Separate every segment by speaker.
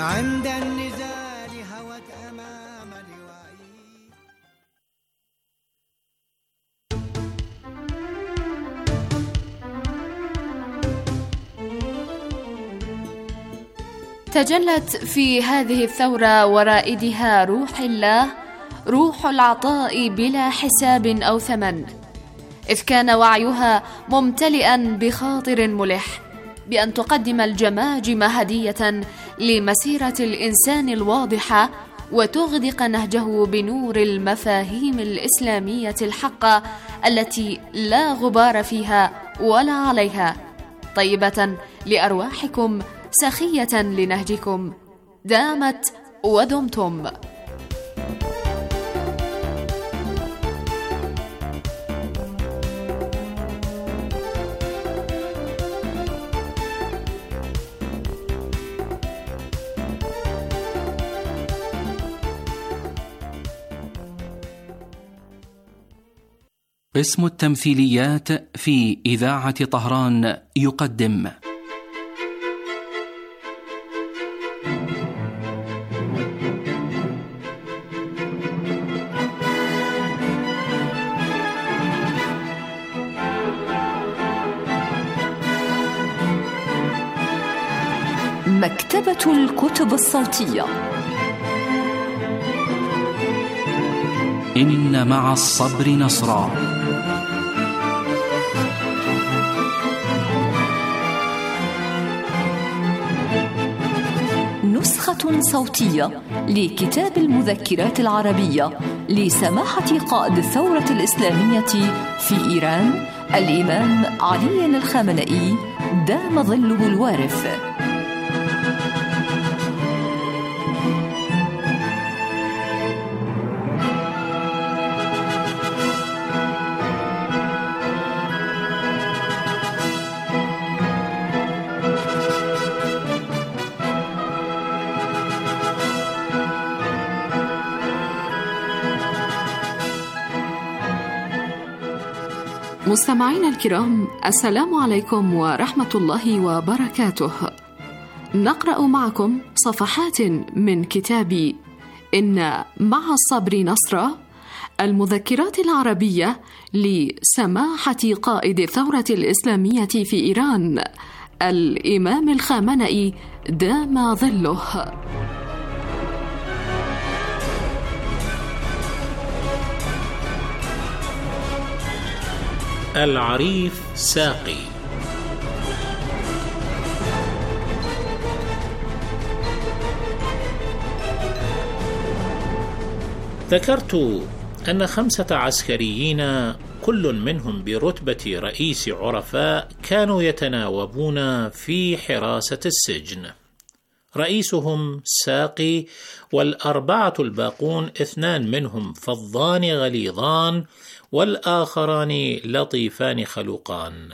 Speaker 1: عند النزال هوت أمام لوائي.
Speaker 2: تجلت في هذه الثورة ورائدها روح الله، روح العطاء بلا حساب أو ثمن، إذ كان وعيها ممتلئا بخاطر ملح بأن تقدم الجماجم هدية لمسيرة الإنسان الواضحة، وتغدق نهجه بنور المفاهيم الإسلامية الحقة التي لا غبار فيها ولا عليها، طيبة لأرواحكم سخية لنهجكم. دامت ودمتم.
Speaker 3: قسم التمثيليات في إذاعة طهران يقدم
Speaker 4: مكتبة الكتب الصوتية.
Speaker 3: إن مع الصبر نصرا.
Speaker 4: نسخة صوتية لكتاب المذكرات العربية لسماحة قائد الثورة الإسلامية في إيران الإمام علي الخامنئي دام ظله الوارث.
Speaker 2: مستمعينا الكرام، السلام عليكم ورحمة الله وبركاته. نقرأ معكم صفحات من كتاب إن مع الصبر نصرا، المذكرات العربية لسماحة قائد الثورة الإسلامية في إيران الإمام الخامنئي دام ظله.
Speaker 5: العريف ساقي. ذكرت أن 5 عسكريين كل منهم برتبة رئيس عرفاء كانوا يتناوبون في حراسة السجن. رئيسهم ساقي، والأربعة الباقون 2 منهم فظان غليظان، والآخران لطيفان خلوقان.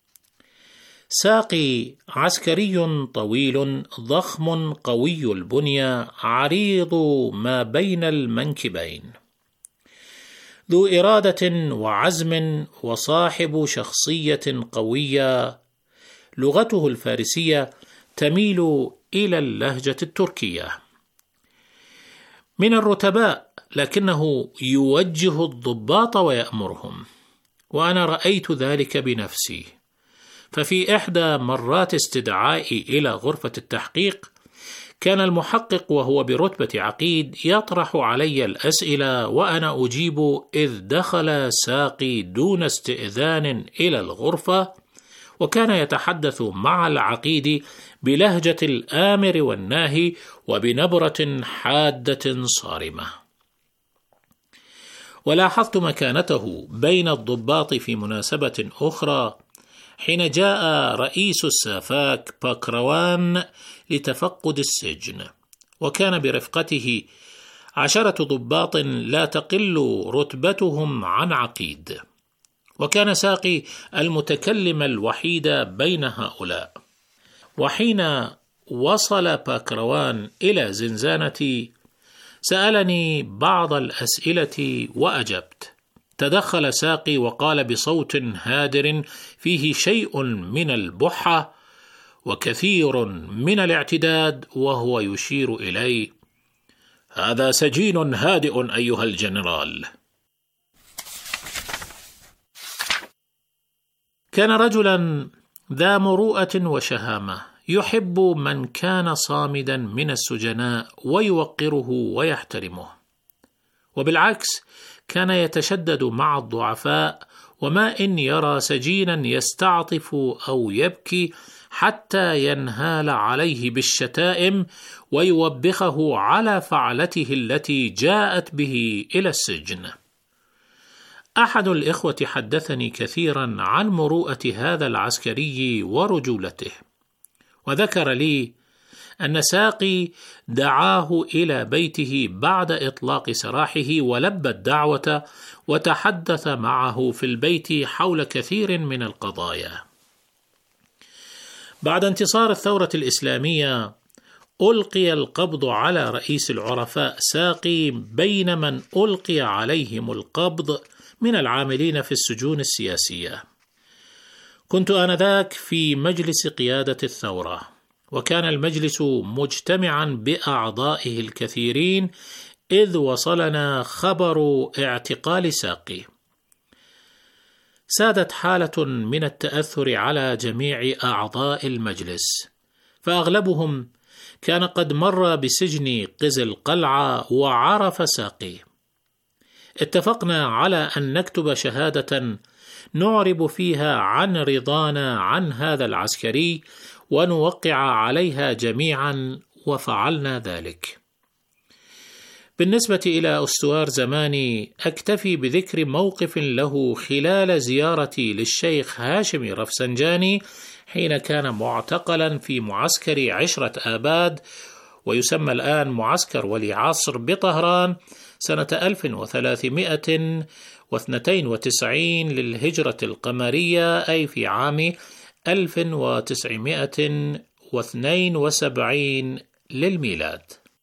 Speaker 5: ساقي عسكري طويل ضخم قوي البنية عريض ما بين المنكبين، ذو إرادة وعزم وصاحب شخصية قوية. لغته الفارسية تميل إلى اللهجة التركية. من الرتباء، لكنه يوجه الضباط ويأمرهم، وأنا رأيت ذلك بنفسي. ففي إحدى مرات استدعائي إلى غرفة التحقيق كان المحقق وهو برتبة عقيد يطرح علي الأسئلة وأنا أجيب، إذ دخل ساقي دون استئذان إلى الغرفة، وكان يتحدث مع العقيد بلهجة الآمر والناهي وبنبرة حادة صارمة. ولاحظت مكانته بين الضباط في مناسبة أخرى، حين جاء رئيس السافاك باكروان لتفقد السجن، وكان برفقته 10 ضباط لا تقل رتبتهم عن عقيد، وكان ساقي المتكلم الوحيد بين هؤلاء. وحين وصل باكروان إلى زنزانتي سألني بعض الأسئلة وأجبت. تدخل ساقي وقال بصوت هادر فيه شيء من البحة: وكثير من الاعتداد، وهو يشير إليه: هذا سجين هادئ أيها الجنرال. كان رجلا ذا مروءة وشهامة، يحب من كان صامدا من السجناء ويوقره ويحترمه، وبالعكس كان يتشدد مع الضعفاء، وما إن يرى سجينا يستعطف أو يبكي حتى ينهال عليه بالشتائم ويوبخه على فعلته التي جاءت به إلى السجن. أحد الإخوة حدثني كثيرا عن مروءة هذا العسكري ورجولته، وذكر لي أن ساقي دعاه إلى بيته بعد إطلاق سراحه ولبى الدعوة، وتحدث معه في البيت حول كثير من القضايا. بعد انتصار الثورة الإسلامية ألقي القبض على رئيس العرفاء ساقي بين من ألقي عليهم القبض من العاملين في السجون السياسية. كنت آنذاك في مجلس قيادة الثورة، وكان المجلس مجتمعا بأعضائه الكثيرين، إذ وصلنا خبر اعتقال ساقي. سادت حالة من التأثر على جميع أعضاء المجلس، فأغلبهم كان قد مر بسجن قزل القلعة وعرف ساقي. اتفقنا على أن نكتب شهادة نعرب فيها عن رضانا عن هذا العسكري ونوقع عليها جميعا، وفعلنا ذلك. بالنسبة إلى أستوار زماني، أكتفي بذكر موقف له خلال زيارتي للشيخ هاشم رفسنجاني حين كان معتقلا في معسكر عشرة آباد، ويسمى الآن معسكر ولي عصر، بطهران سنة 1392 للهجرة القمرية، أي في عام 1972 للميلاد.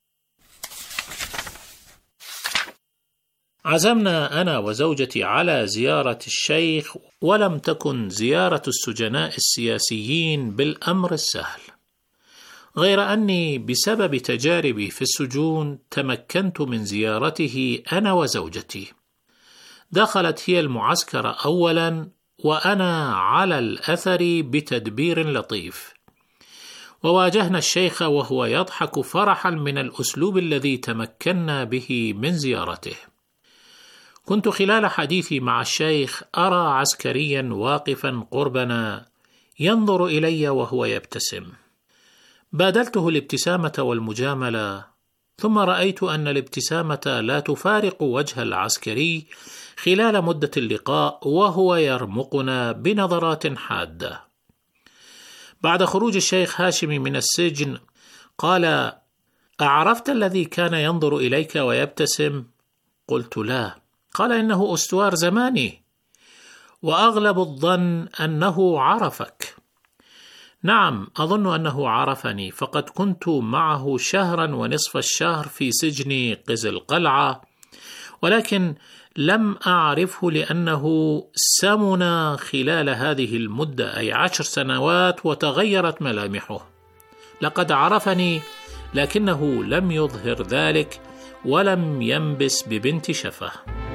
Speaker 5: عزمنا أنا وزوجتي على زيارة الشيخ، ولم تكن زيارة السجناء السياسيين بالأمر السهل، غير أني بسبب تجاربي في السجون تمكنت من زيارته أنا وزوجتي. دخلت هي المعسكر أولا، وأنا على الأثر بتدبير لطيف، وواجهنا الشيخ وهو يضحك فرحا من الأسلوب الذي تمكنا به من زيارته. كنت خلال حديثي مع الشيخ أرى عسكريا واقفا قربنا ينظر إلي وهو يبتسم. بادلته الابتسامة والمجاملة، ثم رأيت أن الابتسامة لا تفارق وجه العسكري خلال مدة اللقاء، وهو يرمقنا بنظرات حادة. بعد خروج الشيخ هاشم من السجن قال: أعرفت الذي كان ينظر إليك ويبتسم؟ قلت: لا. قال: إنه أستوار زماني، وأغلب الظن أنه عرفك. نعم، أظن أنه عرفني، فقد كنت معه شهرا ونصف الشهر في سجن قزل القلعة، ولكن لم أعرفه لأنه سمن خلال هذه المدة، أي 10 سنوات، وتغيرت ملامحه. لقد عرفني، لكنه لم يظهر ذلك ولم ينبس ببنت شفة.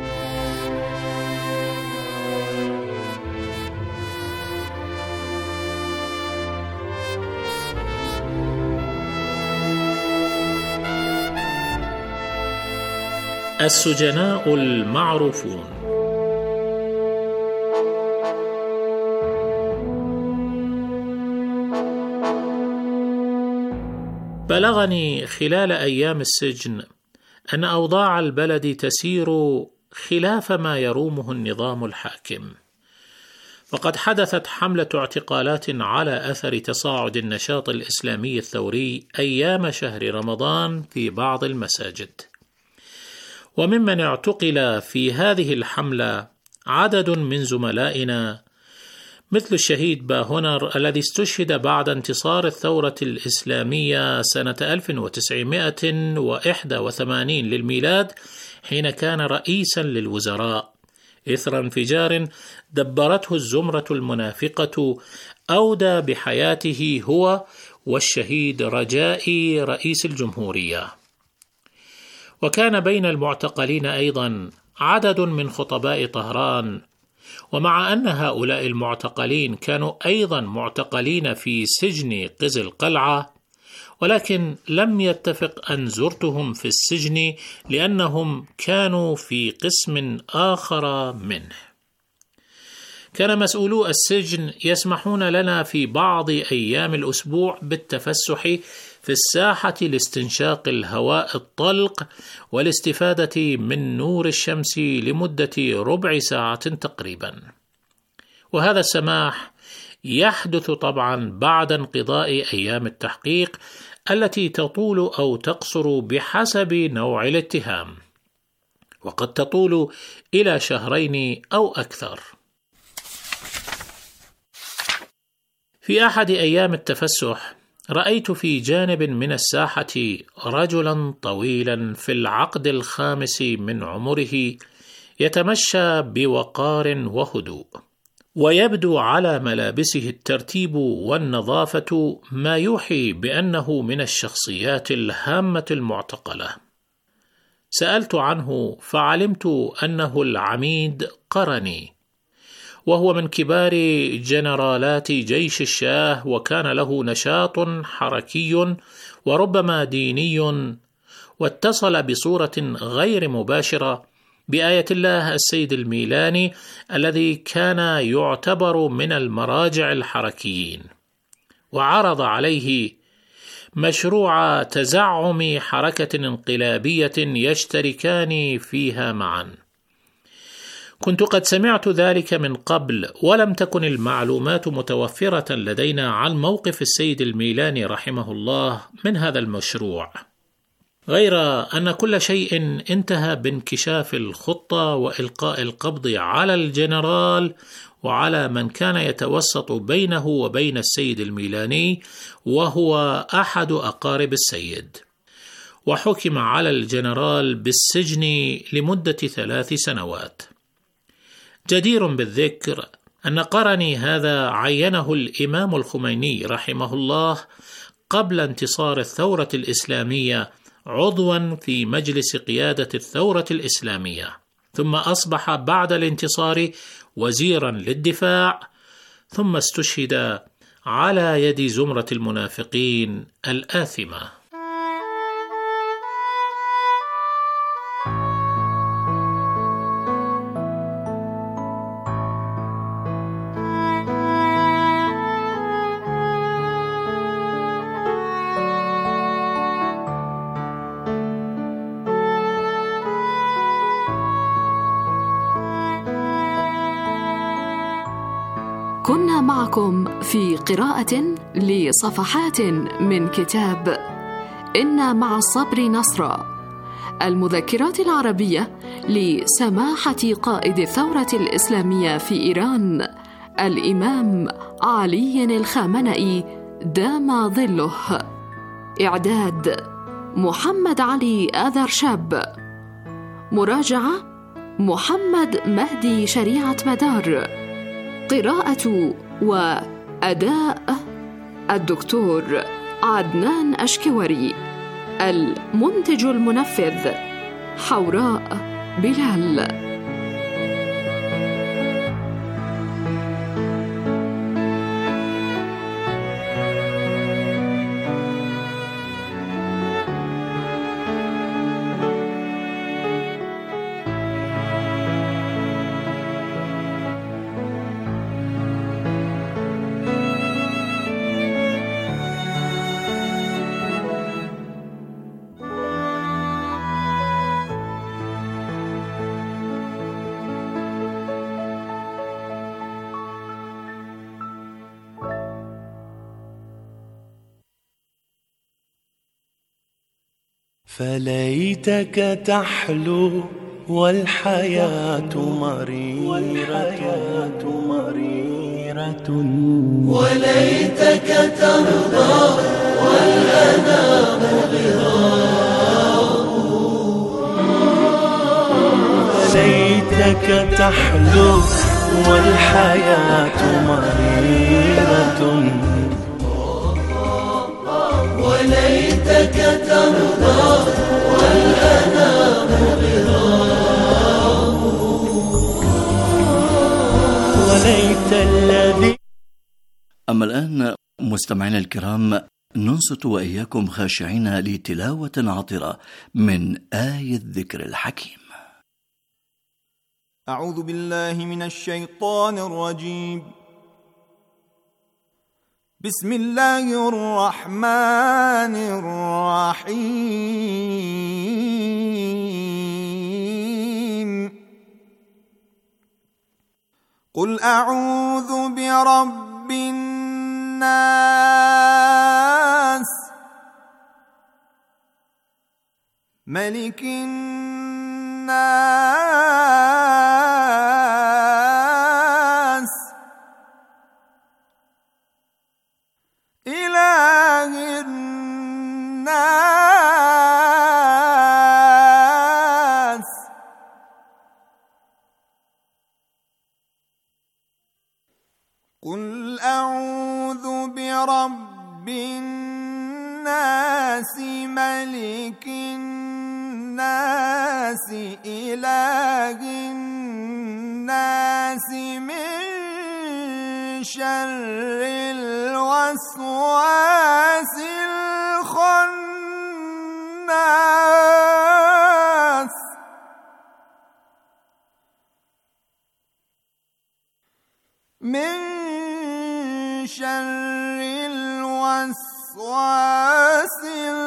Speaker 5: السجناء المعروفون. بلغني خلال أيام السجن أن أوضاع البلد تسير خلاف ما يرومه النظام الحاكم، وقد حدثت حملة اعتقالات على أثر تصاعد النشاط الإسلامي الثوري أيام شهر رمضان في بعض المساجد. وممن اعتقل في هذه الحملة عدد من زملائنا، مثل الشهيد باهنر الذي استشهد بعد انتصار الثورة الإسلامية سنة 1981 للميلاد، حين كان رئيسا للوزراء، إثر انفجار دبرته الزمرة المنافقة أودى بحياته هو والشهيد رجائي رئيس الجمهورية. وكان بين المعتقلين أيضا عدد من خطباء طهران، ومع أن هؤلاء المعتقلين كانوا أيضا معتقلين في سجن قزل القلعة، ولكن لم يتفق أن زرتهم في السجن لأنهم كانوا في قسم آخر منه. كان مسؤولو السجن يسمحون لنا في بعض أيام الأسبوع بالتفسح في الساحة لاستنشاق الهواء الطلق والاستفادة من نور الشمس لمدة ربع ساعة تقريبا. وهذا السماح يحدث طبعا بعد انقضاء أيام التحقيق التي تطول أو تقصر بحسب نوع الاتهام، وقد تطول إلى 2 أو أكثر. في أحد أيام التفسح رأيت في جانب من الساحة رجلا طويلا في العقد 5 من عمره يتمشى بوقار وهدوء، ويبدو على ملابسه الترتيب والنظافة ما يوحي بأنه من الشخصيات الهامة المعتقلة. سألت عنه فعلمت أنه العميد قرني، وهو من كبار جنرالات جيش الشاه، وكان له نشاط حركي وربما ديني، واتصل بصورة غير مباشرة بآية الله السيد الميلاني الذي كان يعتبر من المراجع الحركيين، وعرض عليه مشروع تزعم حركة انقلابية يشتركان فيها معا. كنت قد سمعت ذلك من قبل، ولم تكن المعلومات متوفرة لدينا عن موقف السيد الميلاني رحمه الله من هذا المشروع، غير أن كل شيء انتهى بانكشاف الخطة وإلقاء القبض على الجنرال وعلى من كان يتوسط بينه وبين السيد الميلاني، وهو أحد أقارب السيد، وحكم على الجنرال بالسجن لمدة 3 سنوات. جدير بالذكر أن قرني هذا عينه الإمام الخميني رحمه الله قبل انتصار الثورة الإسلامية عضوا في مجلس قيادة الثورة الإسلامية، ثم أصبح بعد الانتصار وزيرا للدفاع، ثم استشهد على يد زمرة المنافقين الآثمة.
Speaker 2: كنا معكم في قراءة لصفحات من كتاب إن مع الصبر نصرا، المذكرات العربية لسماحة قائد الثورة الإسلامية في إيران الإمام علي الخامنئي دام ظله. إعداد محمد علي آذرشاب، مراجعة محمد مهدي شريعة مدار، قراءة وأداء الدكتور عدنان أشكوري، المنتج المنفذ حوراء بلال.
Speaker 1: فليتك تحلو والحياة مريرة وليتك ترضى والأنام غراب. ليتك تحلو والحياة مريرة. وليتك ترضى والأنام غراب. وليت الذي.
Speaker 6: أما الآن مستمعينا الكرام، ننصت وإياكم خاشعين لتلاوة عطرة من آية الذكر الحكيم.
Speaker 7: أعوذ بالله من الشيطان الرجيم. بسم الله الرحمن الرحيم. قل أعوذ برب الناس، ملك الناس، إله الناس. قل أعوذ برب الناس، ملك الناس، إله الناس، من شر الوسواس الخناس. من شر الوسواس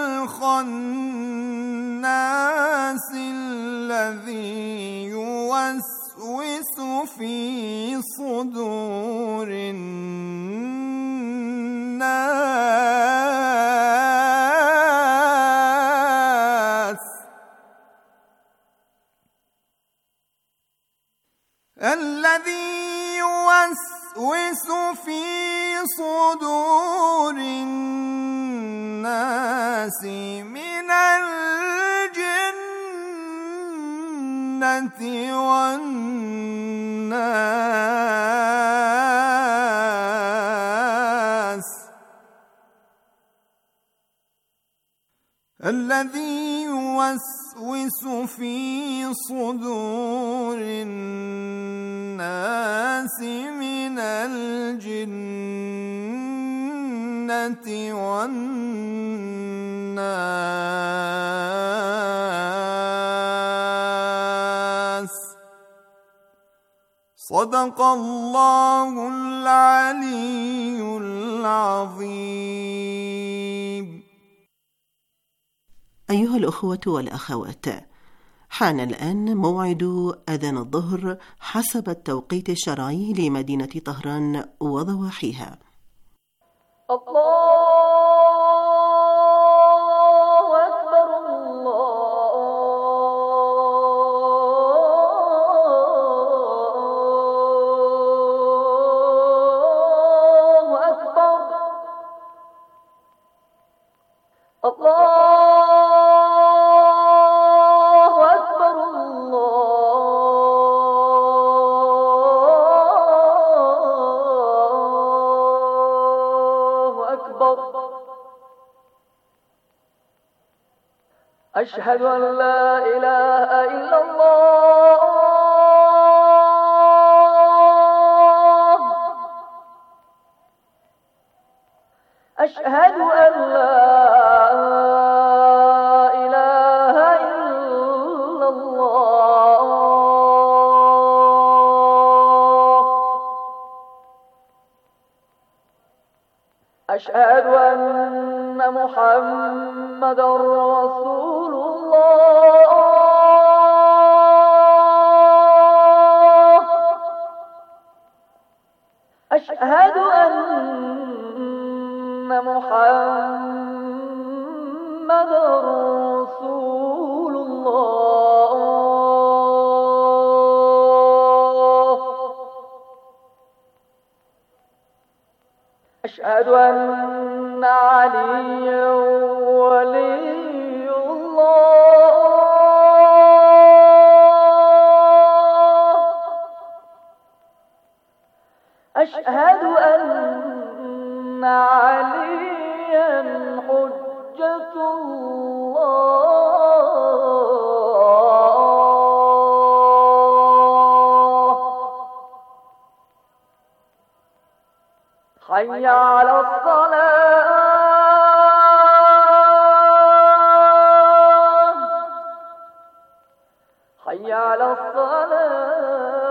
Speaker 7: الخناس الذي يوسوس في صدور الناس. الذي يوسوس في صدور الناس من الجنة والناس. الذي يوسوس في صدور الناس من الجنة والناس. صدق الله العلي العظيم.
Speaker 8: أيها الأخوة والأخوات، حان الآن موعد أذان الظهر حسب التوقيت الشرعي لمدينة طهران وضواحيها.
Speaker 9: الله أكبر، الله أكبر، الله أشهد أن لا إله إلا الله، أشهد أن لا إله إلا الله، أشهد أن محمد رسول الله، أشهد أن محمد رسول الله، أشهد أن عليا ولي الله، حي على الصلاة حي على الصلاة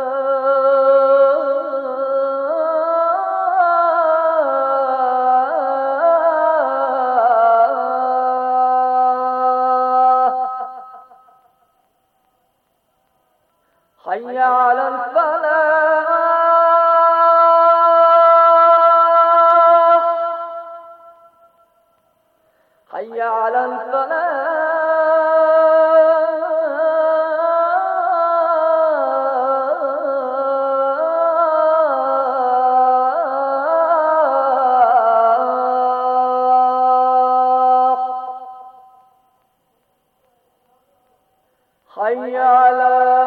Speaker 9: حي على الفلاح حي على الفلاح حي على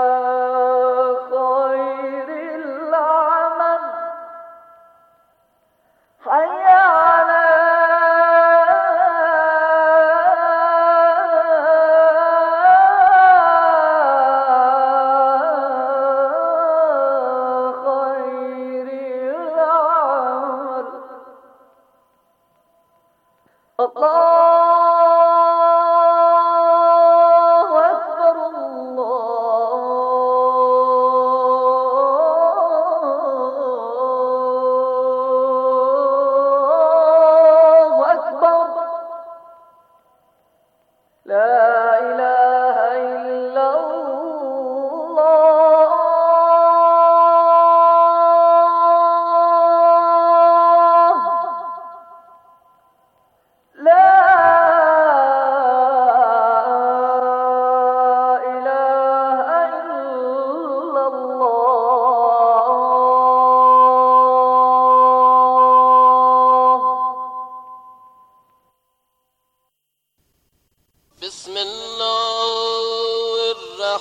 Speaker 10: بسم الله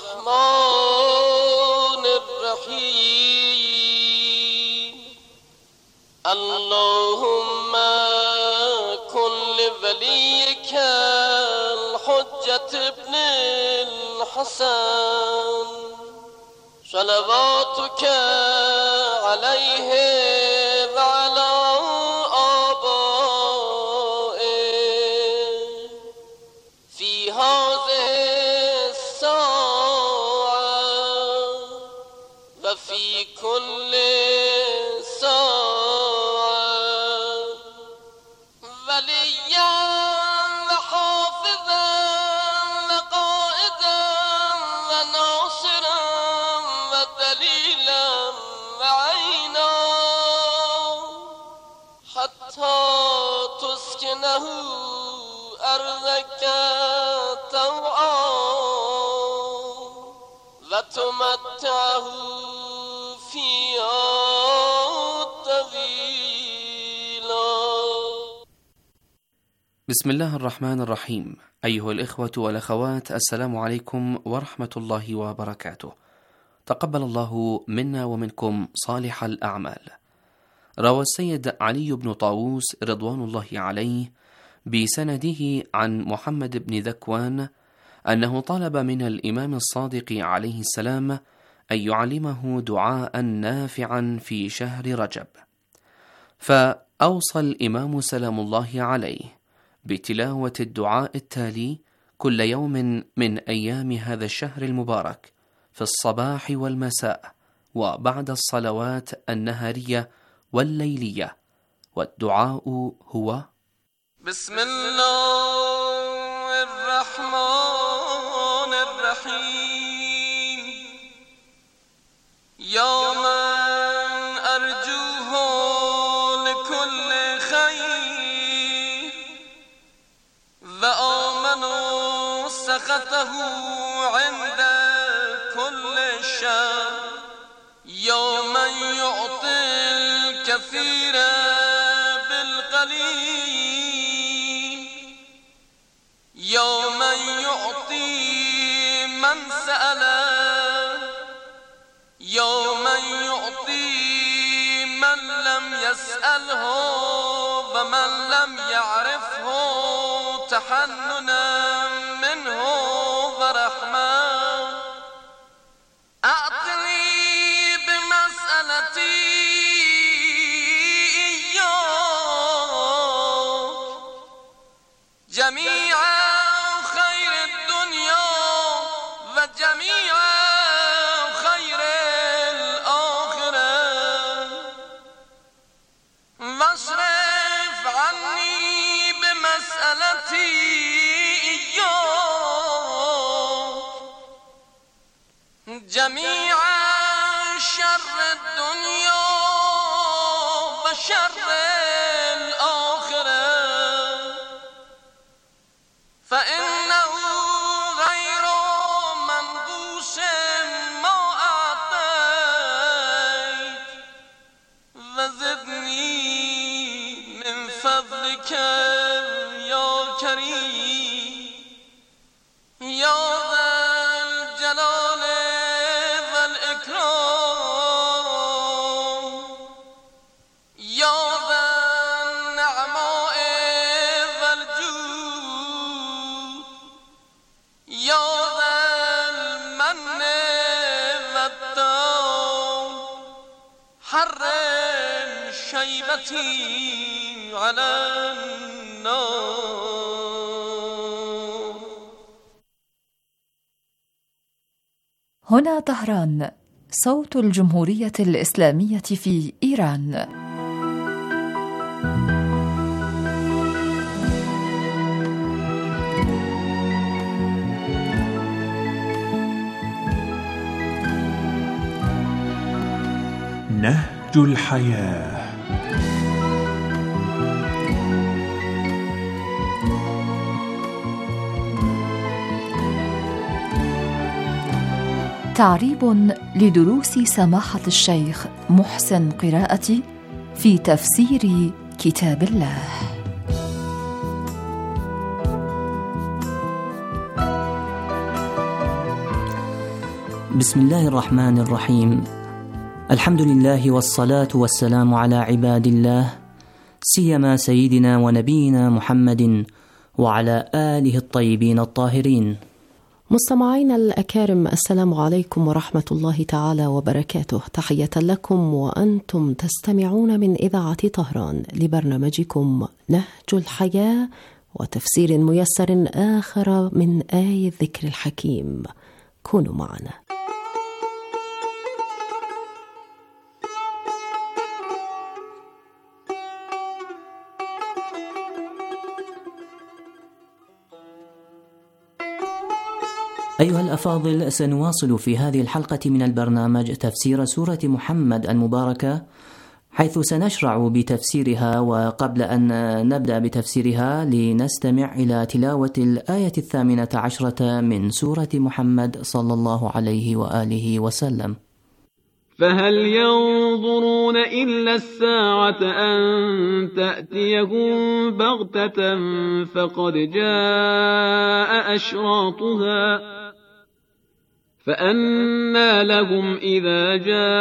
Speaker 10: الرحمن الرحيم اللهم كن لوليك الحجة ابن الحسن صلواتك عليه وعلى في كل ساعة وليا وحافظا وقائدا وناصرا ودليلا وعينا حتى تسكنه أرضك طوعا وتمتعه
Speaker 3: بسم الله الرحمن الرحيم. أيها الإخوة والأخوات، السلام عليكم ورحمة الله وبركاته. تقبل الله منا ومنكم صالح الأعمال. روى السيد علي بن طاووس رضوان الله عليه بسنده عن محمد بن ذكوان أنه طلب من الإمام الصادق عليه السلام أن يعلمه دعاء نافعا في شهر رجب، فأوصى الإمام سلام الله عليه بتلاوة الدعاء التالي كل يوم من أيام هذا الشهر المبارك في الصباح والمساء وبعد الصلوات النهارية والليلية، والدعاء هو:
Speaker 10: بسم الله الرحمن الرحيم يا من أرجوه لكل خير وآمنوا سخطه عند كل شر يا من يعطي الكثير بالقليل يا من يعطي من سأله يا من يعطي من لم يسأله ومن لم يعرفه تحننا منه ورحمة أعطني بمسألتي جميعا شر الدنيا و شر الآخرة فإنه غير منقوص ما أعطيت وزدني من فضلك يا كريم يا ذا الجلال والإكرام يا ذا النعماء والجود يا ذا المن والدار حرم شيبتي على النار.
Speaker 4: هنا طهران، صوت الجمهورية الإسلامية في إيران.
Speaker 11: نهج الحياة.
Speaker 4: تعريب لدروس سماحة الشيخ محسن قراءتي في تفسير كتاب الله.
Speaker 12: بسم الله الرحمن الرحيم. الحمد لله والصلاة والسلام على عباد الله، سيما سيدنا ونبينا محمد وعلى آله الطيبين الطاهرين.
Speaker 13: مستمعين الأكارم، السلام عليكم ورحمة الله تعالى وبركاته. تحية لكم وأنتم تستمعون من إذاعة طهران لبرنامجكم نهج الحياة وتفسير ميسر آخر من آي الذكر الحكيم. كونوا معنا.
Speaker 12: أيها الأفاضل، سنواصل في هذه الحلقة من البرنامج تفسير سورة محمد المباركة، حيث سنشرع بتفسيرها. وقبل أن نبدأ بتفسيرها لنستمع إلى تلاوة الآية 18 من سورة محمد صلى الله عليه وآله وسلم.
Speaker 14: فهل ينظرون إلا الساعة أن تأتيهم بغتة فقد جاء أشراطها فأنى لهم إذا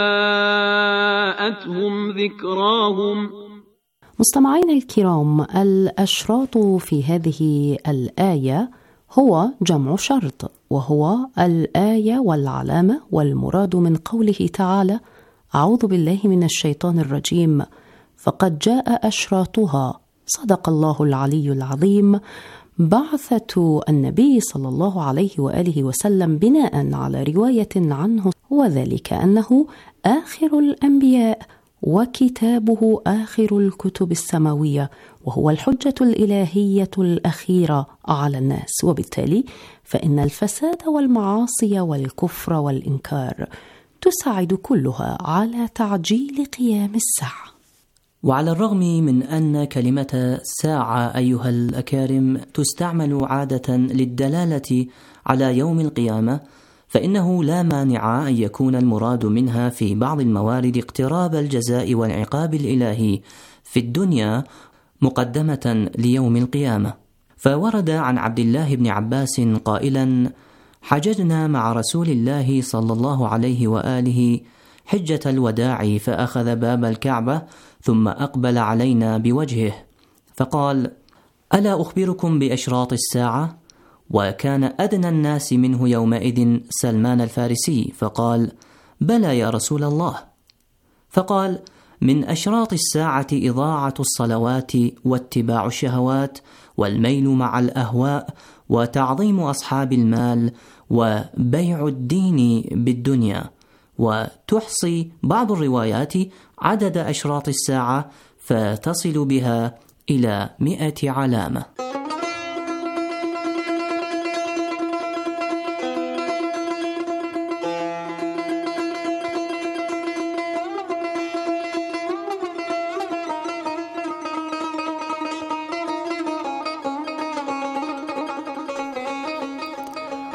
Speaker 14: جاءتهم ذكراهم.
Speaker 13: مستمعين الكرام، الأشراط في هذه الآية هو جمع شرط، وهو الآية والعلامة، والمراد من قوله تعالى: أعوذ بالله من الشيطان الرجيم، فقد جاء أشراطها. صدق الله العلي العظيم. بعثة النبي صلى الله عليه وآله وسلم بناء على رواية عنه، وذلك أنه آخر الأنبياء وكتابه آخر الكتب السماوية، وهو الحجة الإلهية الأخيرة على الناس، وبالتالي فإن الفساد والمعاصي والكفر والإنكار تساعد كلها على تعجيل قيام الساعة.
Speaker 12: وعلى الرغم من أن كلمة ساعة أيها الأكارم تستعمل عادة للدلالة على يوم القيامة، فإنه لا مانع أن يكون المراد منها في بعض الموارد اقتراب الجزاء والعقاب الإلهي في الدنيا مقدمة ليوم القيامة. فورد عن عبد الله بن عباس قائلا: حججنا مع رسول الله صلى الله عليه وآله حجة الوداع، فأخذ باب الكعبة ثم أقبل علينا بوجهه فقال: ألا أخبركم بأشراط الساعة؟ وكان أدنى الناس منه يومئذ سلمان الفارسي، فقال: بلى يا رسول الله. فقال: من أشراط الساعة إضاعة الصلوات واتباع الشهوات والميل مع الأهواء وتعظيم أصحاب المال وبيع الدين بالدنيا. وتحصي بعض الروايات عدد أشراط الساعة فتصل بها إلى 100 علامة.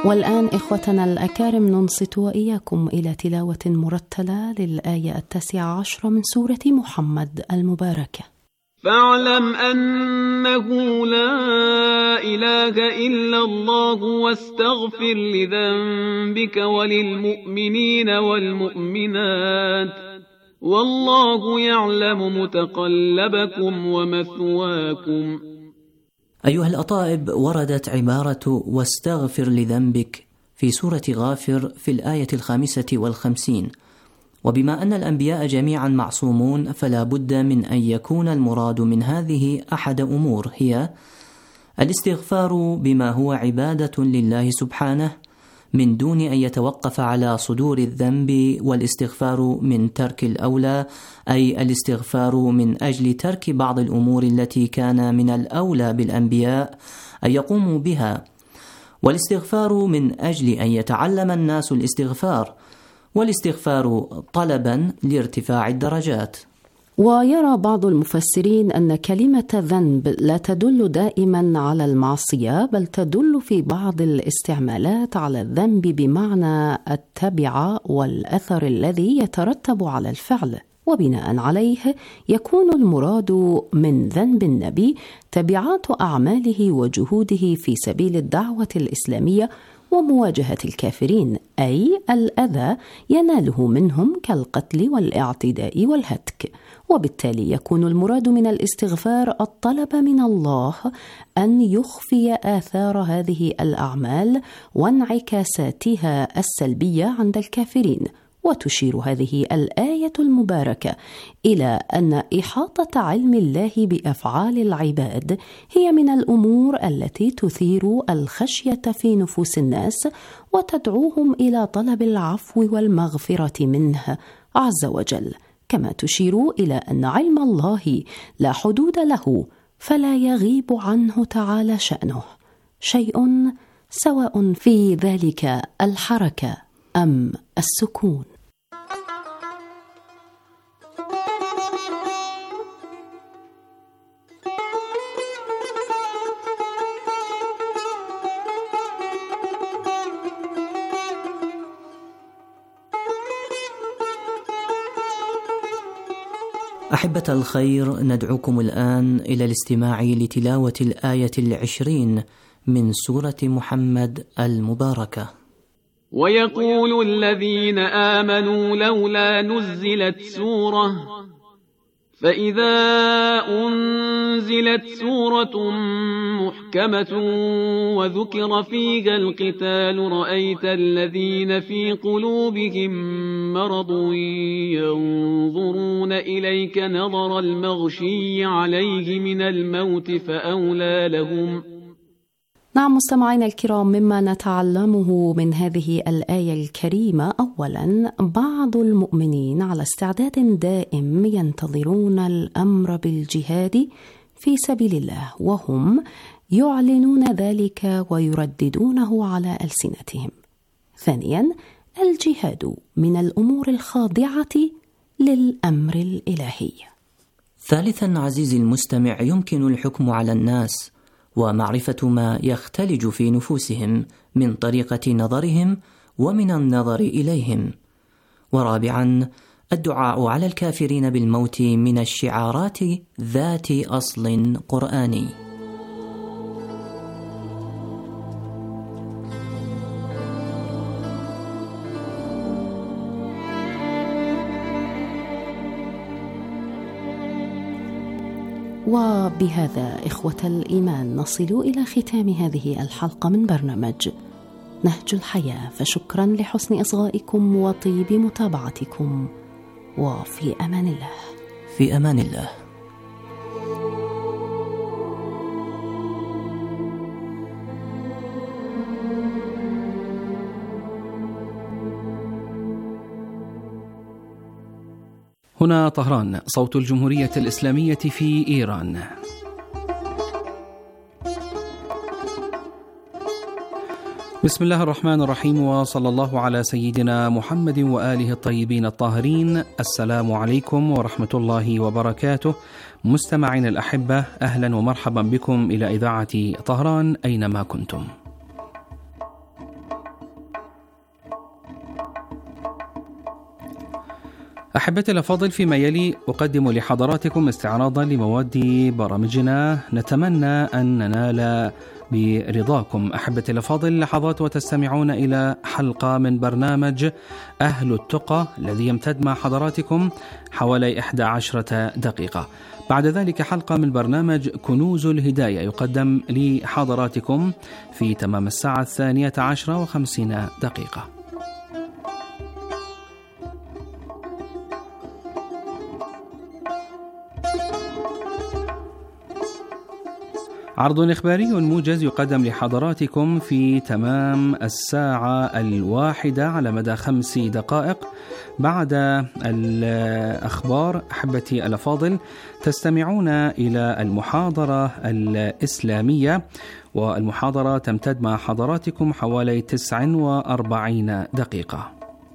Speaker 13: والآن إخوتنا الأكارم ننصت وإياكم إلى تلاوة مرتلة للآية 19 من سورة محمد المباركة.
Speaker 14: فاعلم أنه لا إله إلا الله واستغفر لذنبك وللمؤمنين والمؤمنات والله يعلم متقلبكم ومثواكم.
Speaker 12: أيها الأطائب، وردت عبارة واستغفر لذنبك في سورة غافر في الآية 55، وبما أن الأنبياء جميعا معصومون فلا بد من أن يكون المراد من هذه أحد أمور، هي الاستغفار بما هو عبادة لله سبحانه من دون أن يتوقف على صدور الذنب، والاستغفار من ترك الأولى، أي الاستغفار من أجل ترك بعض الأمور التي كان من الأولى بالأنبياء أن يقوموا بها، والاستغفار من أجل أن يتعلم الناس الاستغفار، والاستغفار طلبا لارتفاع الدرجات.
Speaker 13: ويرى بعض المفسرين أن كلمة ذنب لا تدل دائما على المعصية، بل تدل في بعض الاستعمالات على الذنب بمعنى التبع والأثر الذي يترتب على الفعل، وبناء عليه يكون المراد من ذنب النبي تبعات أعماله وجهوده في سبيل الدعوة الإسلامية ومواجهة الكافرين، أي الأذى يناله منهم كالقتل والاعتداء والهتك. وبالتالي يكون المراد من الاستغفار الطلب من الله أن يخفي آثار هذه الأعمال وانعكاساتها السلبية عند الكافرين. وتشير هذه الآية المباركة إلى أن إحاطة علم الله بأفعال العباد هي من الأمور التي تثير الخشية في نفوس الناس وتدعوهم إلى طلب العفو والمغفرة منه عز وجل، كما تشير إلى أن علم الله لا حدود له، فلا يغيب عنه تعالى شأنه شيء، سواء في ذلك الحركة أم السكون.
Speaker 12: أحبة الخير، ندعوكم الآن إلى الاستماع لتلاوة الآية 20 من سورة محمد المباركة.
Speaker 14: ويقول الذين آمنوا لولا نزلت سورة، فإذا أنزلت سورة محكمة وذكر فيها القتال رأيت الذين في قلوبهم مرض ينظرون إليك نظر المغشي عليه من الموت فأولى لهم.
Speaker 13: نعم مستمعينا الكرام، مما نتعلمه من هذه الآية الكريمة، أولا بعض المؤمنين على استعداد دائم ينتظرون الأمر بالجهاد في سبيل الله، وهم يعلنون ذلك ويرددونه على ألسنتهم. ثانيا الجهاد من الأمور الخاضعة للأمر الإلهي.
Speaker 12: ثالثا عزيزي المستمع، يمكن الحكم على الناس ومعرفة ما يختلج في نفوسهم من طريقة نظرهم ومن النظر إليهم. ورابعا الدعاء على الكافرين بالموت من الشعارات ذات أصل قرآني.
Speaker 13: وبهذا إخوة الإيمان نصل إلى ختام هذه الحلقة من برنامج نهج الحياة، فشكرا لحسن إصغائكم وطيب متابعتكم، وفي أمان الله.
Speaker 12: في أمان الله.
Speaker 3: هنا طهران، صوت الجمهورية الإسلامية في إيران. بسم الله الرحمن الرحيم، وصلى الله على سيدنا محمد وآله الطيبين الطاهرين. السلام عليكم ورحمة الله وبركاته. مستمعين الأحبة، أهلا ومرحبا بكم إلى إذاعة طهران أينما كنتم. أحبتي الأفاضل، فيما يلي أقدم لحضراتكم استعراضا لمواد برامجنا نتمنى أن ننال برضاكم. أحبتي الأفاضل، لحظات وتستمعون إلى حلقة من برنامج أهل التقى الذي يمتد مع حضراتكم حوالي 11 دقيقة. بعد ذلك حلقة من برنامج كنوز الهداية يقدم لحضراتكم في تمام الساعة 12:50 دقيقة. عرض إخباري موجز يقدم لحضراتكم في تمام الساعة 1 على مدى 5 دقائق. بعد الأخبار أحبتي الأفاضل تستمعون إلى المحاضرة الإسلامية، والمحاضرة تمتد مع حضراتكم حوالي 49 دقيقة.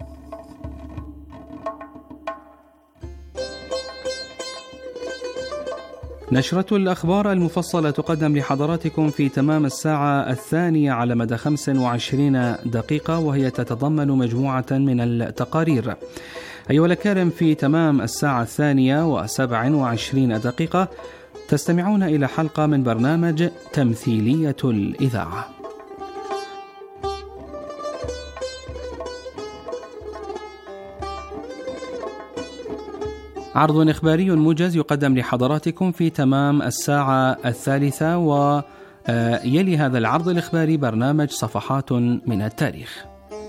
Speaker 3: نشرة الأخبار المفصلة تقدم لحضراتكم في تمام الساعة 2 على مدى 25 دقيقة، وهي تتضمن مجموعة من التقارير. أيها الأكارم، في تمام الساعة 2:27 دقيقة تستمعون إلى حلقة من برنامج تمثيلية الإذاعة. عرض إخباري موجز يقدم لحضراتكم في تمام الساعة 3، ويلي هذا العرض الإخباري برنامج صفحات من التاريخ.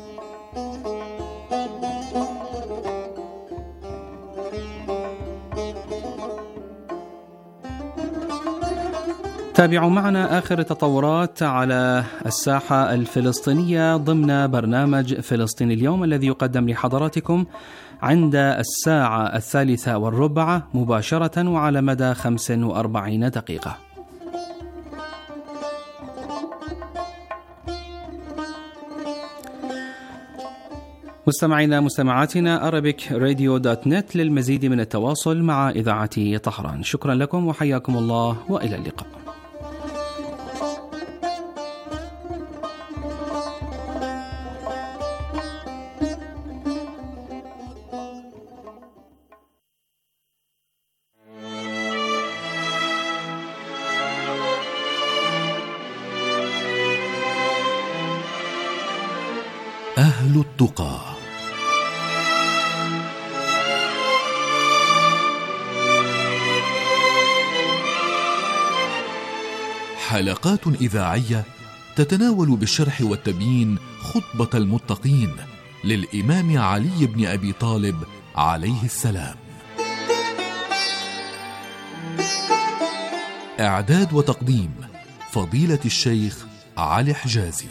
Speaker 3: تابعوا معنا آخر التطورات على الساحة الفلسطينية ضمن برنامج فلسطين اليوم الذي يقدم لحضراتكم عند الساعة 3:15 مباشرة وعلى مدى 45 دقيقة. مستمعينا مستمعاتنا arabic-radio.net للمزيد من التواصل مع إذاعة طهران. شكرا لكم وحياكم الله وإلى اللقاء.
Speaker 11: أهل التقى. حلقات إذاعية تتناول بالشرح والتبيين خطبة المتقين للإمام علي بن أبي طالب عليه السلام. إعداد وتقديم فضيلة الشيخ علي حجازي.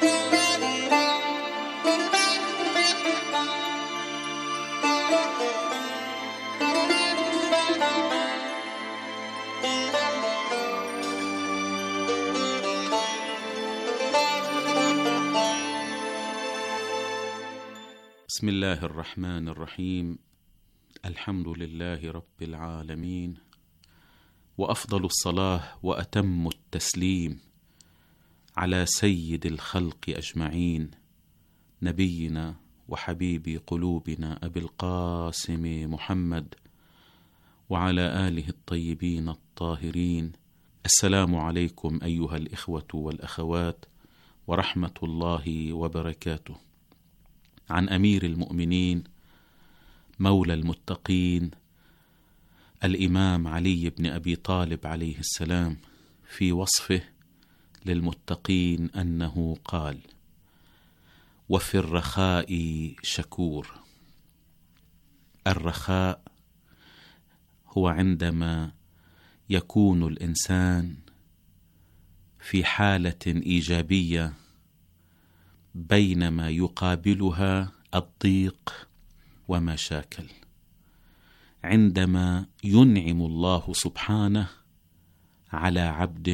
Speaker 15: بسم الله الرحمن الرحيم. الحمد لله رب العالمين، وأفضل الصلاة وأتم التسليم على سيد الخلق أجمعين، نبينا وحبيب قلوبنا أبي القاسم محمد وعلى آله الطيبين الطاهرين. السلام عليكم أيها الإخوة والأخوات ورحمة الله وبركاته. عن أمير المؤمنين مولى المتقين الإمام علي بن أبي طالب عليه السلام في وصفه للمتقين أنه قال: وفي الرخاء شكور. الرخاء هو عندما يكون الإنسان في حالة إيجابية بينما يقابلها الضيق ومشاكل. عندما ينعم الله سبحانه على عبده،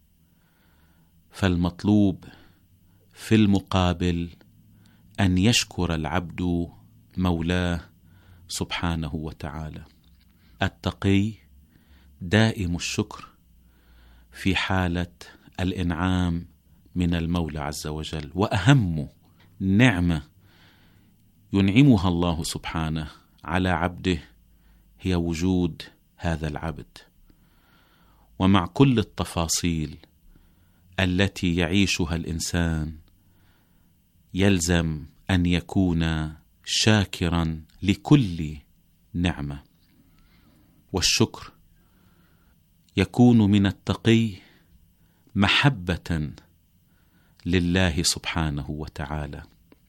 Speaker 15: فالمطلوب في المقابل أن يشكر العبد مولاه سبحانه وتعالى. التقي دائم الشكر في حالة الإنعام من المولى عز وجل. وأهم نعمة ينعمها الله سبحانه على عبده هي وجود هذا العبد، ومع كل التفاصيل التي يعيشها الإنسان يلزم أن يكون شاكرا لكل نعمة. والشكر يكون من التقي محبة لله سبحانه وتعالى،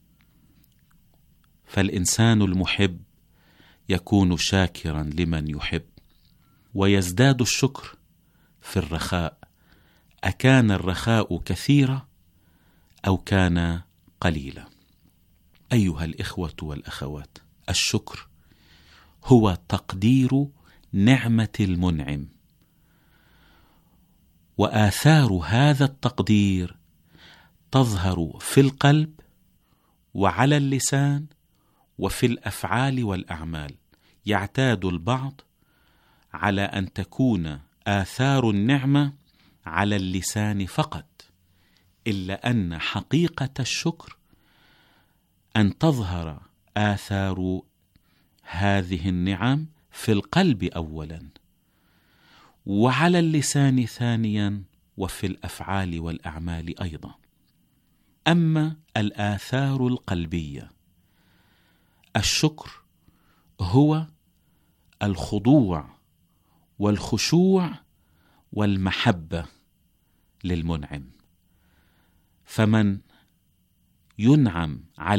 Speaker 15: فالإنسان المحب يكون شاكرا لمن يحب، ويزداد الشكر في الرخاء، أكان الرخاء كثيرا أو كان قليلا. أيها الإخوة والأخوات، الشكر هو تقدير نعمة المنعم، وآثار هذا التقدير تظهر في القلب وعلى اللسان وفي الأفعال والأعمال. يعتاد البعض على أن تكون آثار النعمة على اللسان فقط، إلا أن حقيقة الشكر أن تظهر آثار هذه النعم في القلب أولا، وعلى اللسان ثانيا، وفي الأفعال والأعمال أيضا. أما الآثار القلبية، الشكر هو الخضوع والخشوع والمحبة للمنعم، فمن ينعم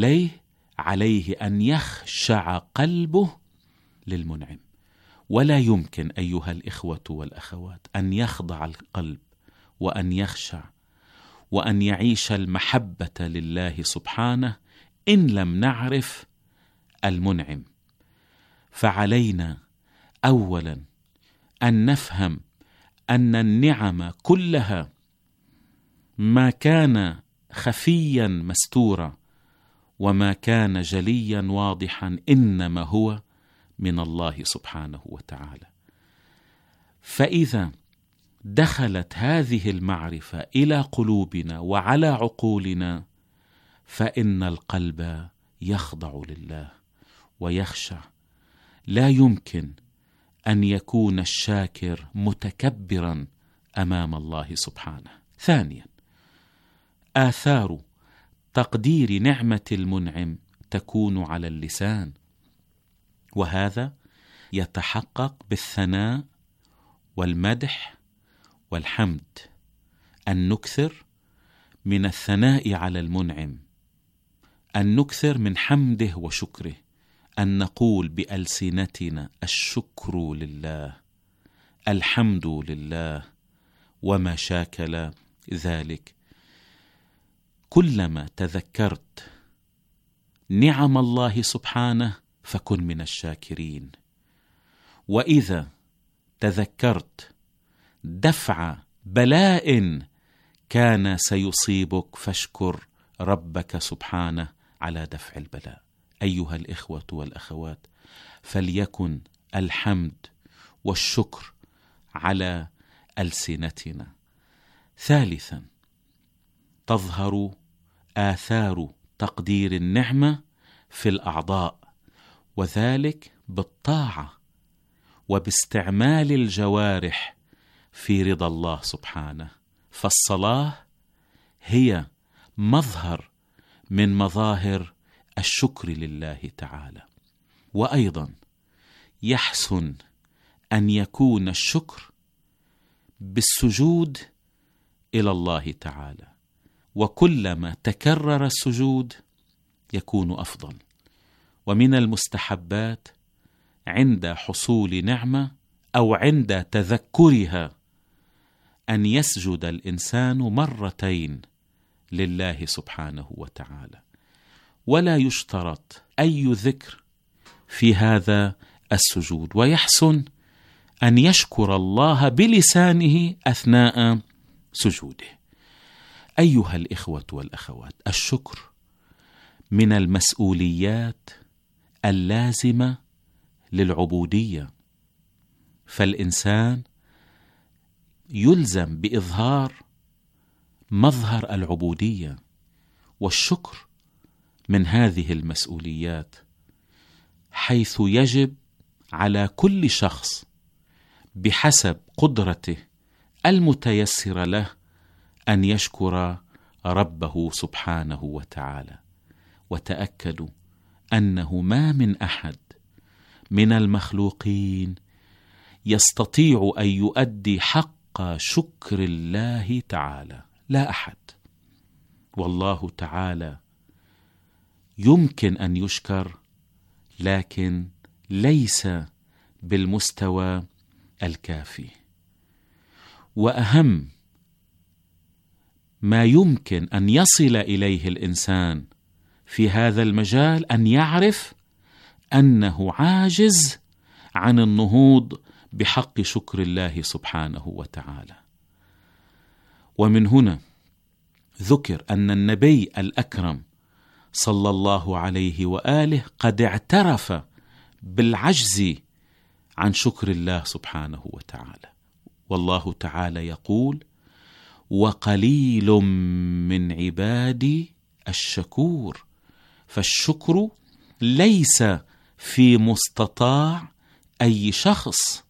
Speaker 15: عليه أن يخشع قلبه للمنعم، ولا يمكن أيها الإخوة والأخوات أن يخضع القلب وأن يخشع وأن يعيش المحبة لله سبحانه إن لم نعرف المنعم. فعلينا أولا أن نفهم أن النعم كلها ما كان خفيا مستورا وما كان جليا واضحا إنما هو من الله سبحانه وتعالى. فإذا دخلت هذه المعرفة إلى قلوبنا وعلى عقولنا فإن القلب يخضع لله ويخشع. لا يمكن أن يكون الشاكر متكبرا أمام الله سبحانه. ثانيا، آثار تقدير نعمة المنعم تكون على اللسان، وهذا يتحقق بالثناء والمدح والحمد، أن نكثر من الثناء على المنعم، أن نكثر من حمده وشكره، أن نقول بألسنتنا الشكر لله، الحمد لله، وما شاكل ذلك. كلما تذكرت نعم الله سبحانه فكن من الشاكرين، وإذا تذكرت دفع بلاء كان سيصيبك فاشكر ربك سبحانه على دفع البلاء. أيها الإخوة والأخوات، فليكن الحمد والشكر على ألسنتنا. ثالثا، تظهر آثار تقدير النعمة في الأعضاء، وذلك بالطاعة وباستعمال الجوارح في رضا الله سبحانه. فالصلاة هي مظهر من مظاهر الشكر لله تعالى. وأيضا يحسن أن يكون الشكر بالسجود إلى الله تعالى، وكلما تكرر السجود يكون أفضل. ومن المستحبات عند حصول نعمة أو عند تذكرها أن يسجد الإنسان مرتين لله سبحانه وتعالى، ولا يشترط أي ذكر في هذا السجود، ويحسن أن يشكر الله بلسانه أثناء سجوده. أيها الإخوة والأخوات، الشكر من المسؤوليات اللازمة للعبودية، فالإنسان يلزم بإظهار مظهر العبودية، والشكر من هذه المسؤوليات، حيث يجب على كل شخص بحسب قدرته المتيسرة له أن يشكر ربه سبحانه وتعالى. وتأكدوا أنه ما من أحد من المخلوقين يستطيع أن يؤدي حق شكر الله تعالى، لا أحد. والله تعالى يمكن أن يشكر، لكن ليس بالمستوى الكافي. وأهم ما يمكن أن يصل إليه الإنسان في هذا المجال أن يعرف أنه عاجز عن النهوض بحق شكر الله سبحانه وتعالى. ومن هنا ذكر أن النبي الأكرم صلى الله عليه وآله قد اعترف بالعجز عن شكر الله سبحانه وتعالى. والله تعالى يقول: وقليل من عبادي الشكور. فالشكر ليس في مستطاع أي شخص.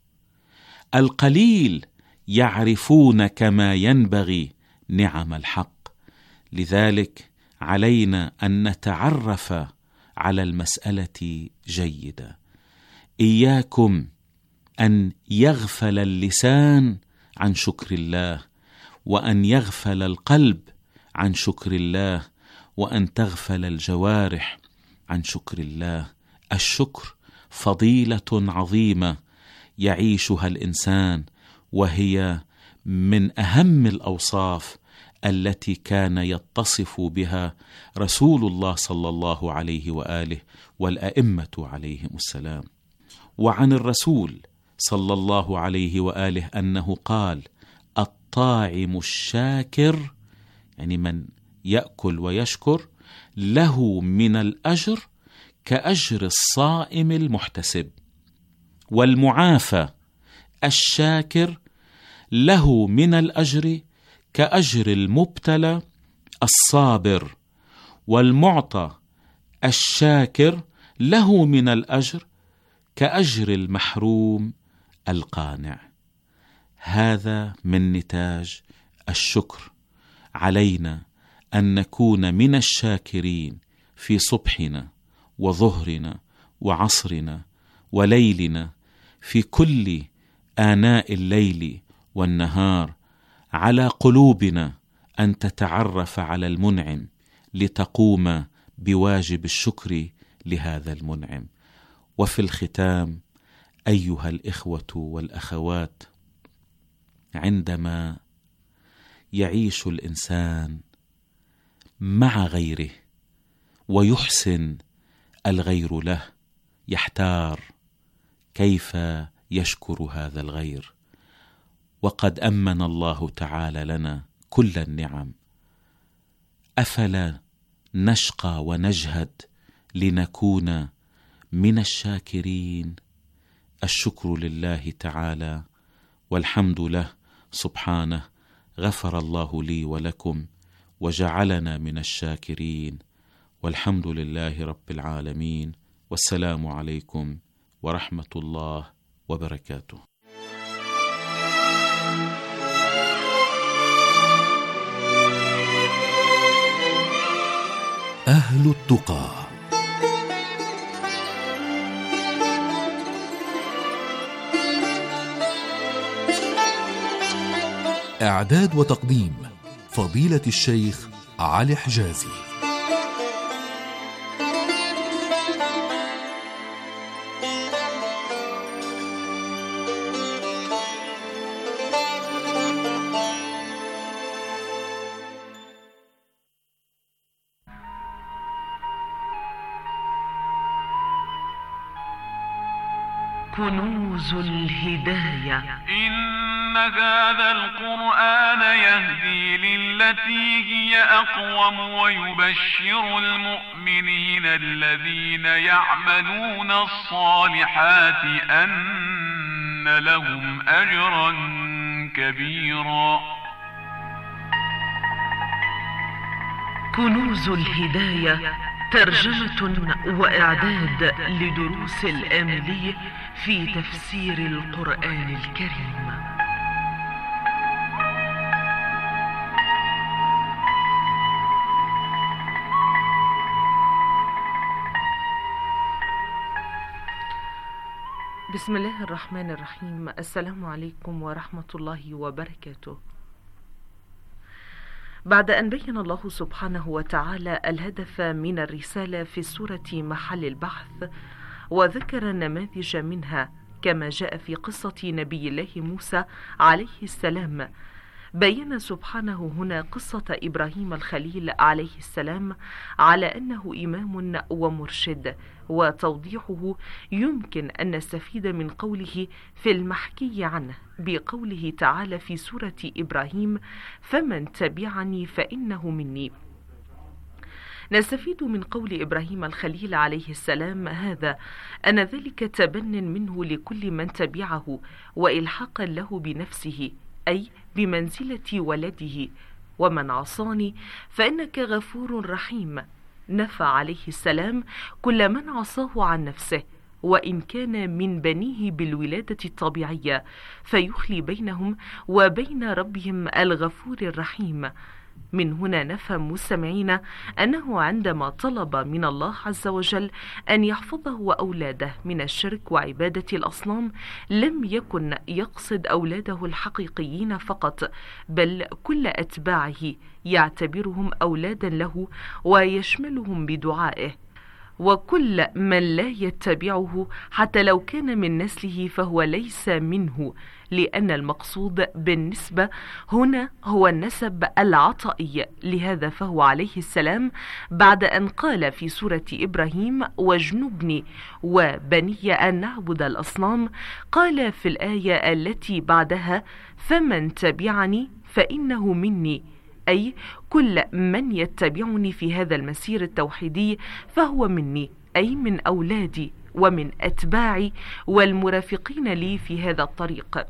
Speaker 15: القليل يعرفون كما ينبغي نعم الحق. لذلك علينا أن نتعرف على المسألة جيدا. إياكم أن يغفل اللسان عن شكر الله، وأن يغفل القلب عن شكر الله، وأن تغفل الجوارح عن شكر الله. الشكر فضيلة عظيمة يعيشها الإنسان، وهي من أهم الأوصاف التي كان يتصف بها رسول الله صلى الله عليه وآله والأئمة عليهم السلام. وعن الرسول صلى الله عليه وآله أنه قال: الطاعم الشاكر، يعني من يأكل ويشكر، له من الأجر كأجر الصائم المحتسب. والمعافى الشاكر له من الأجر كأجر المبتلى الصابر. والمعطى الشاكر له من الأجر كأجر المحروم القانع. هذا من نتاج الشكر. علينا أن نكون من الشاكرين في صبحنا وظهرنا وعصرنا وليلنا، في كل آناء الليل والنهار. على قلوبنا أن تتعرف على المنعم لتقوم بواجب الشكر لهذا المنعم. وفي الختام أيها الإخوة والأخوات، عندما يعيش الإنسان مع غيره ويحسن الغير له، يحتار كيف يشكر هذا الغير. وقد أمن الله تعالى لنا كل النعم، أفلا نشقى ونجهد لنكون من الشاكرين؟ الشكر لله تعالى والحمد له سبحانه. غفر الله لي ولكم وجعلنا من الشاكرين، والحمد لله رب العالمين. والسلام عليكم ورحمة الله وبركاته.
Speaker 11: أهل التقى. إعداد وتقديم فضيلة الشيخ علي حجازي.
Speaker 16: كنوز الهداية.
Speaker 17: إن هذا القرآن يهدي للتي هي أقوم ويبشر المؤمنين الذين يعملون الصالحات أن لهم أجرا كبيرا.
Speaker 16: كنوز الهداية ترجمة وإعداد لدروس الآملي في تفسير القرآن الكريم.
Speaker 18: بسم الله الرحمن الرحيم. السلام عليكم ورحمة الله وبركاته. بعد أن بين الله سبحانه وتعالى الهدف من الرسالة في السورة محل البحث، وذكر نماذج منها كما جاء في قصة نبي الله موسى عليه السلام، بين سبحانه هنا قصة إبراهيم الخليل عليه السلام على أنه إمام ومرشد، وتوضيحه يمكن أن نستفيد من قوله في المحكي عنه بقوله تعالى في سورة إبراهيم: فمن تبعني فإنه مني. نستفيد من قول إبراهيم الخليل عليه السلام هذا أن ذلك تبن منه لكل من تبعه وإلحاقا له بنفسه، أي بمنزلة ولده: ومن عصاني فإنك غفور رحيم. نفى عليه السلام كل من عصاه عن نفسه وإن كان من بنيه بالولادة الطبيعية، فيخلي بينهم وبين ربهم الغفور الرحيم. من هنا نفهم مستمعين أنه عندما طلب من الله عز وجل أن يحفظه وأولاده من الشرك وعبادة الأصنام، لم يكن يقصد أولاده الحقيقيين فقط، بل كل أتباعه يعتبرهم أولادا له ويشملهم بدعائه، وكل من لا يتبعه حتى لو كان من نسله فهو ليس منه، لأن المقصود بالنسبة هنا هو النسب العطائي. لهذا فهو عليه السلام بعد أن قال في سورة إبراهيم: واجنبني وبني أن نعبد الأصنام، قال في الآية التي بعدها: فمن تبعني فإنه مني، أي كل من يتبعني في هذا المسير التوحيدي فهو مني، أي من أولادي ومن أتباعي والمرافقين لي في هذا الطريق.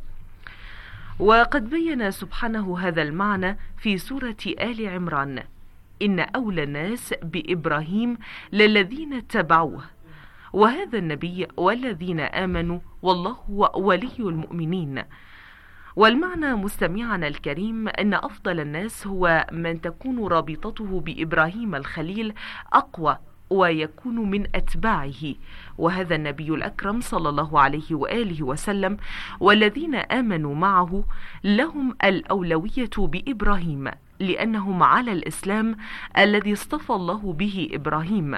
Speaker 18: وقد بين سبحانه هذا المعنى في سورة آل عمران: إن أولى الناس بإبراهيم للذين اتبعوه، وهذا النبي والذين آمنوا والله ولي المؤمنين. والمعنى مستمعنا الكريم أن أفضل الناس هو من تكون رابطته بإبراهيم الخليل أقوى ويكون من أتباعه، وهذا النبي الأكرم صلى الله عليه وآله وسلم، والذين آمنوا معه لهم الأولوية بإبراهيم، لأنهم على الإسلام الذي اصطفى الله به إبراهيم.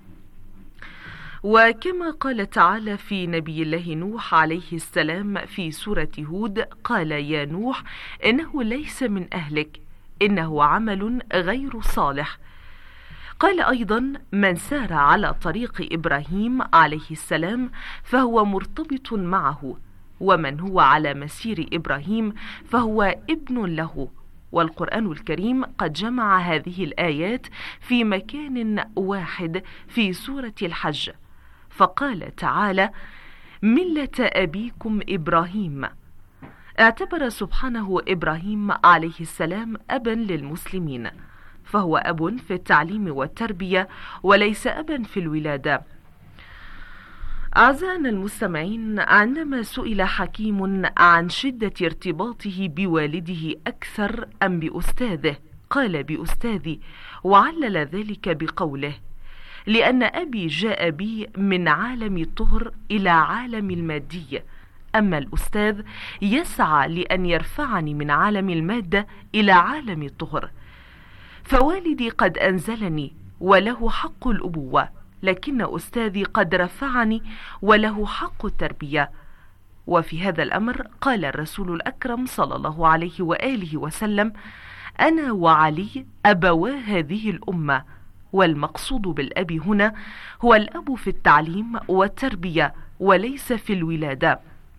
Speaker 18: وكما قال تعالى في نبي الله نوح عليه السلام في سورة هود: قال يا نوح إنه ليس من أهلك، إنه عمل غير صالح. قال أيضا: من سار على طريق إبراهيم عليه السلام فهو مرتبط معه، ومن هو على مسير إبراهيم فهو ابن له. والقرآن الكريم قد جمع هذه الآيات في مكان واحد في سورة الحج، فقال تعالى: ملة أبيكم إبراهيم. اعتبر سبحانه إبراهيم عليه السلام أبا للمسلمين، فهو أب في التعليم والتربية وليس أبا في الولادة. أعزائنا المستمعين، عندما سئل حكيم عن شدة ارتباطه بوالده أكثر أم بأستاذه، قال: بأستاذي، وعلل ذلك بقوله: لأن أبي جاء بي من عالم الطهر إلى عالم المادي، أما الأستاذ يسعى لأن يرفعني من عالم المادة إلى عالم الطهر. فوالدي قد أنزلني وله حق الأبوة، لكن أستاذي قد رفعني وله حق التربية. وفي هذا الأمر قال الرسول الأكرم صلى الله عليه وآله وسلم: أنا وعلي أبوا هذه الأمة. والمقصود بالأب هنا هو الأب في التعليم والتربية وليس في الولادة.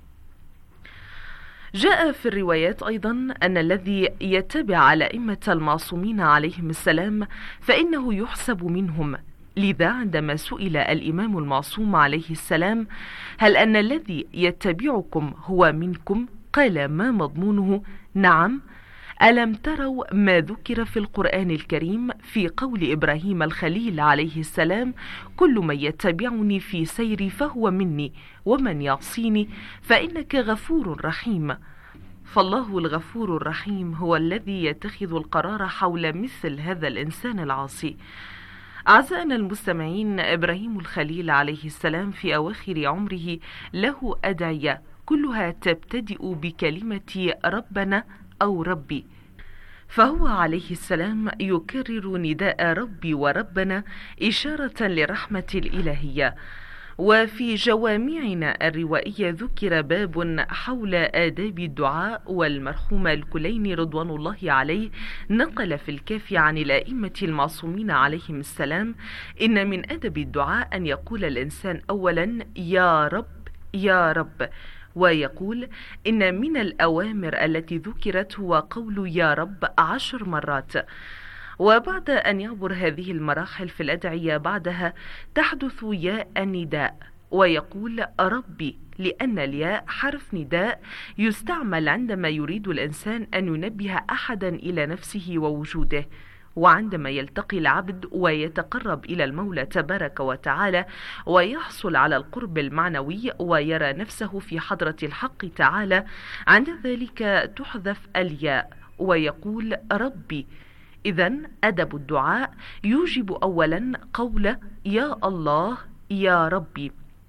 Speaker 18: جاء في الروايات أيضا أن الذي يتبع الأئمة المعصومين عليهم السلام فإنه يحسب منهم. لذا عندما سئل الإمام المعصوم عليه السلام: هل أن الذي يتبعكم هو منكم؟ قال: ما مضمونه؟ نعم، ألم تروا ما ذكر في القرآن الكريم في قول إبراهيم الخليل عليه السلام: كل من يتبعني في سيري فهو مني، ومن يعصيني فإنك غفور رحيم. فالله الغفور الرحيم هو الذي يتخذ القرار حول مثل هذا الإنسان العاصي. أعزائنا المستمعين، إبراهيم الخليل عليه السلام في أواخر عمره له أدعية كلها تبتدئ بكلمة ربنا أو ربي، فهو عليه السلام يكرر نداء ربي وربنا إشارة لرحمة الإلهية. وفي جوامعنا الروائية ذكر باب حول آداب الدعاء، والمرحوم الكليني رضوان الله عليه نقل في الكافي عن الأئمة المعصومين عليهم السلام: إن من أدب الدعاء أن يقول الإنسان أولا يا رب يا رب، ويقول إن من الأوامر التي ذكرت هو قول يا رب 10 مرات. وبعد أن يعبر هذه المراحل في الأدعية بعدها تحدث ياء النداء، ويقول ربي، لأن الياء حرف نداء يستعمل عندما يريد الإنسان أن ينبه أحدا إلى نفسه ووجوده، وعندما يلتقي العبد ويتقرب إلى المولى تبارك وتعالى ويحصل على القرب المعنوي ويرى نفسه في حضرة الحق تعالى، عند ذلك تحذف الياء ويقول ربي. إذن أدب الدعاء يوجب أولا قول يا الله يا ربي،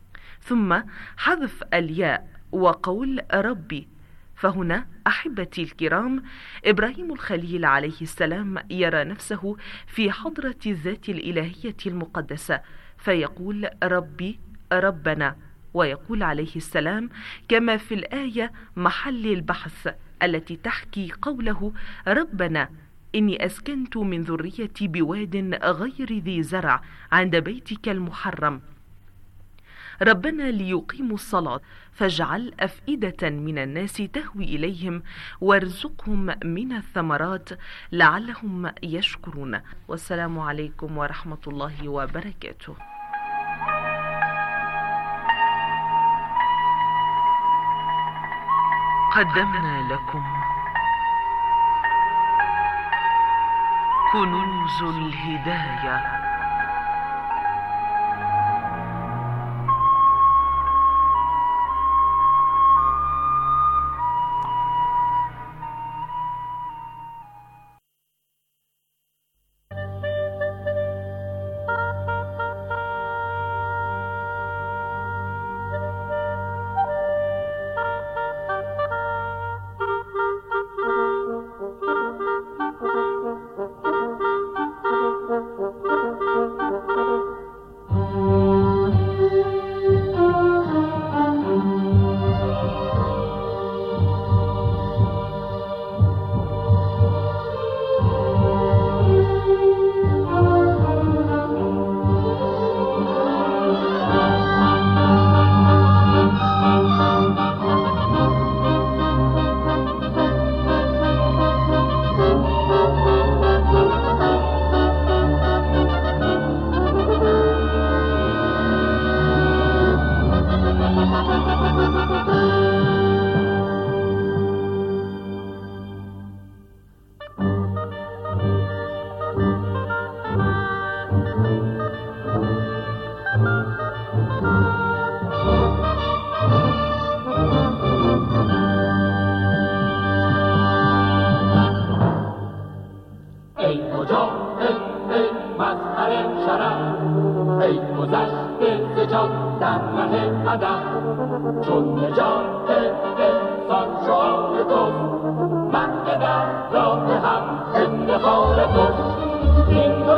Speaker 18: ثم حذف الياء وقول ربي. فهنا أحبتي الكرام، إبراهيم الخليل عليه السلام يرى نفسه في حضرة الذات الإلهية المقدسة، فيقول ربي ربنا، ويقول عليه السلام كما في الآية محل البحث التي تحكي قوله ربنا إني أسكنت من ذريتي بواد غير ذي زرع عند بيتك المحرم، ربنا ليقيموا الصلاة فاجعل أفئدة من الناس تهوي إليهم وارزقهم من الثمرات لعلهم يشكرون. والسلام عليكم ورحمة الله وبركاته.
Speaker 16: قدمنا لكم كنوز الهداية.
Speaker 19: چون نجات انسان شاه توست